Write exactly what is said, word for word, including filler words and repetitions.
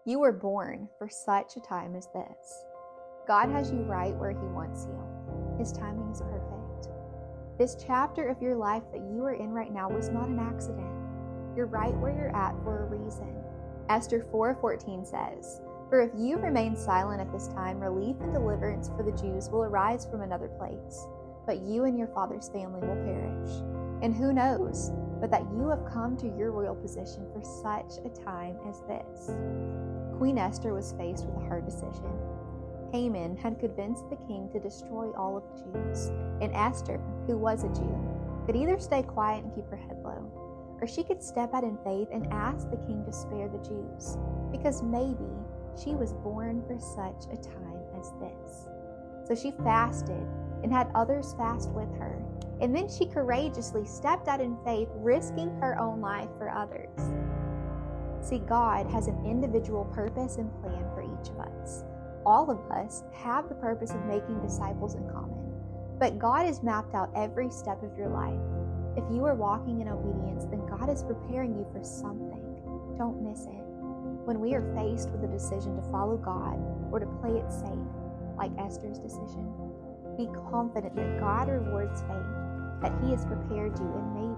You were born for such a time as this. God has you right where He wants you. His timing is perfect. This chapter of your life that you are in right now was not an accident. You're right where you're at for a reason. Esther four fourteen says, "For if you remain silent at this time, relief and deliverance for the Jews will arise from another place, but you and your father's family will perish. And who knows but that you have come to your royal position for such a time as this." Queen Esther was faced with a hard decision. Haman had convinced the king to destroy all of the Jews, and Esther, who was a Jew, could either stay quiet and keep her head low, or she could step out in faith and ask the king to spare the Jews, because maybe she was born for such a time as this. So she fasted and had others fast with her, and then she courageously stepped out in faith, risking her own life for others. See, God has an individual purpose and plan for each of us. All of us have the purpose of making disciples in common, but God has mapped out every step of your life. If you are walking in obedience, then God is preparing you for something. Don't miss it. When we are faced with a decision to follow God or to play it safe, like Esther's decision, be confident that God rewards faith, that He has prepared you and made